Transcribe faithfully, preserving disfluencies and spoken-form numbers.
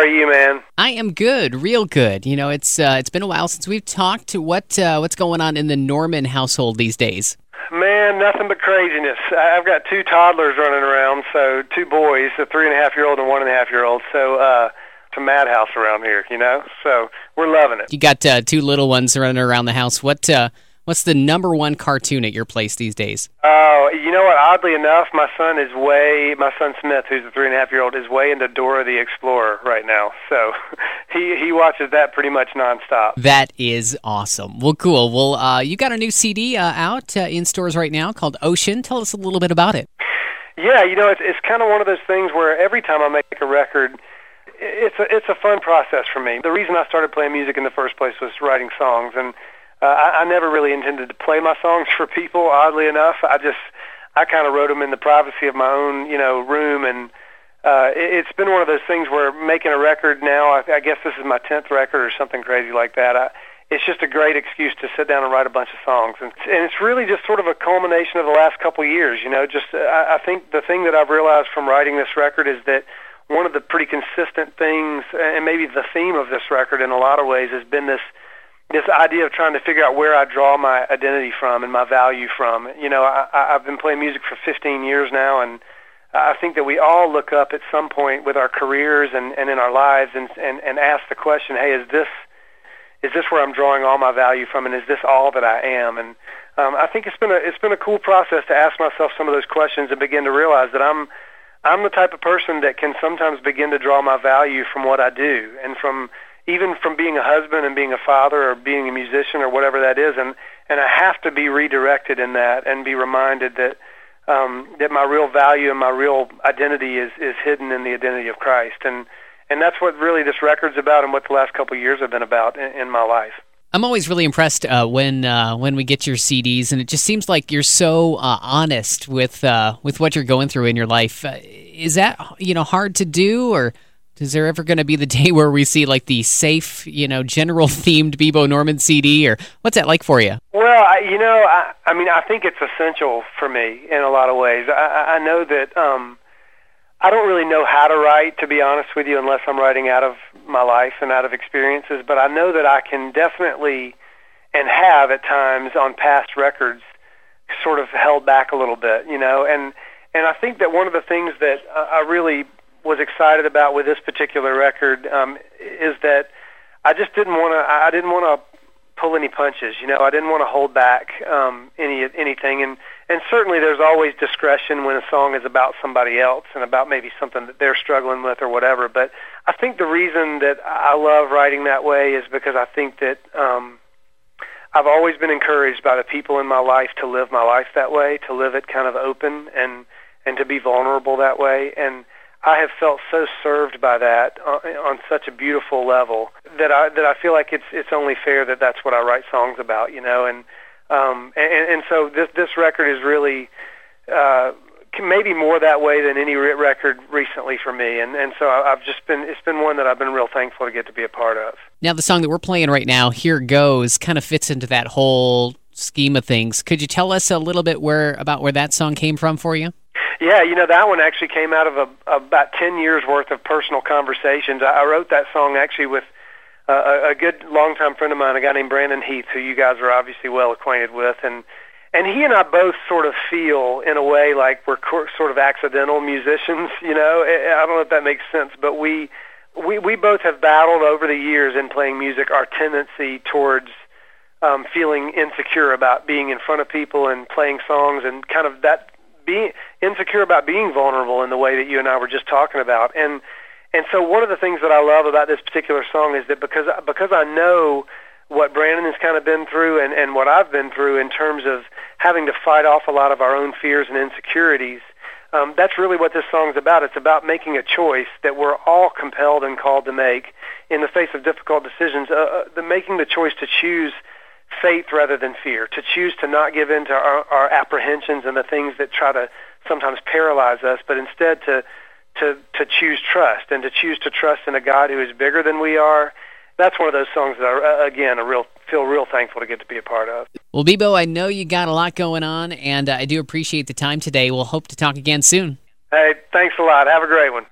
are you, man? I am good, real good. You know, it's uh, it's been a while since we've talked. What uh, what's going on in the Norman household these days? Man, nothing but craziness. I've got two toddlers running around, so two boys, a three and a half year old and one and a half year old. So uh, it's a madhouse around here, you know. So we're loving it. You got uh, two little ones running around the house. What uh, what's the number one cartoon at your place these days? Oh, you know what? Oddly enough, my son is way. My son Smith, who's a three and a half year old, is way into Dora the Explorer right now. So he he watches that pretty much nonstop. That is awesome. Well, cool. Well, uh, you got a new C D uh, out uh, in stores right now called Ocean. Tell us a little bit about it. Yeah, you know, it's it's kind of one of those things where every time I make a record, it's a it's a fun process for me. The reason I started playing music in the first place was writing songs, and uh, I, I never really intended to play my songs for people. Oddly enough, I just I kind of wrote them in the privacy of my own, you know, room, and uh, it, it's been one of those things where making a record now, I, I guess this is my tenth record or something crazy like that. I, it's just a great excuse to sit down and write a bunch of songs, and, and it's really just sort of a culmination of the last couple of years. You know, just I, I think the thing that I've realized from writing this record is that one of the pretty consistent things, and maybe the theme of this record in a lot of ways, has been this this idea of trying to figure out where I draw my identity from and my value from. You know, I, I've been playing music for fifteen years now, and I think that we all look up at some point with our careers and, and in our lives and, and, and ask the question, hey, is this is this where I'm drawing all my value from, and is this all that I am? And um, I think it's been a it's been a cool process to ask myself some of those questions and begin to realize that I'm I'm the type of person that can sometimes begin to draw my value from what I do, and from even from being a husband and being a father or being a musician or whatever that is, and, and I have to be redirected in that and be reminded that um, that my real value and my real identity is, is hidden in the identity of Christ. And, and that's what really this record's about and what the last couple of years have been about in, in my life. I'm always really impressed uh, when uh, when we get your C Ds, and it just seems like you're so uh, honest with uh, with what you're going through in your life. Uh, is that, you know, hard to do, or is there ever going to be the day where we see like the safe, you know, general themed Bebo Norman C D, or what's that like for you? Well, I, you know, I, I mean, I think it's essential for me in a lot of ways. I, I know that um, I don't really know how to write, to be honest with you, unless I'm writing out of my life and out of experiences. But I know that I can definitely, and have at times on past records, sort of held back a little bit, you know. And and I think that one of the things that I really was excited about with this particular record um, is that I just didn't want to. I didn't want to pull any punches. You know, I didn't want to hold back um, any anything. And and certainly, there's always discretion when a song is about somebody else and about maybe something that they're struggling with or whatever. But I think the reason that I love writing that way is because I think that um, I've always been encouraged by the people in my life to live my life that way, to live it kind of open and and to be vulnerable that way. And I have felt so served by that on, on such a beautiful level that I that I feel like it's it's only fair that that's what I write songs about, you know. And um, and, and so this this record is really uh, maybe more that way than any record recently for me. And and so I've just been it's been one that I've been real thankful to get to be a part of. Now, the song that we're playing right now, "Here Goes," kind of fits into that whole scheme of things. Could you tell us a little bit where about where that song came from for you? Yeah, you know, that one actually came out of a, about ten years worth of personal conversations. I, I wrote that song actually with uh, a, a good longtime friend of mine, a guy named Brandon Heath, who you guys are obviously well acquainted with. And and he and I both sort of feel, in a way, like we're co- sort of accidental musicians, you know. I, I don't know if that makes sense, but we, we, we both have battled over the years in playing music our tendency towards um, feeling insecure about being in front of people and playing songs, and kind of that being insecure about being vulnerable in the way that you and I were just talking about. And and so one of the things that I love about this particular song is that because because I know what Brandon has kind of been through and, and what I've been through in terms of having to fight off a lot of our own fears and insecurities, um, that's really what this song's about. It's about making a choice that we're all compelled and called to make in the face of difficult decisions, uh, uh, the making the choice to choose faith rather than fear, to choose to not give in to our, our apprehensions and the things that try to sometimes paralyze us, but instead to, to, to choose trust, and to choose to trust in a God who is bigger than we are. That's one of those songs that I, again, I real, feel real thankful to get to be a part of. Well, Bebo, I know you got a lot going on, and uh, I do appreciate the time today. We'll hope to talk again soon. Hey, thanks a lot. Have a great one.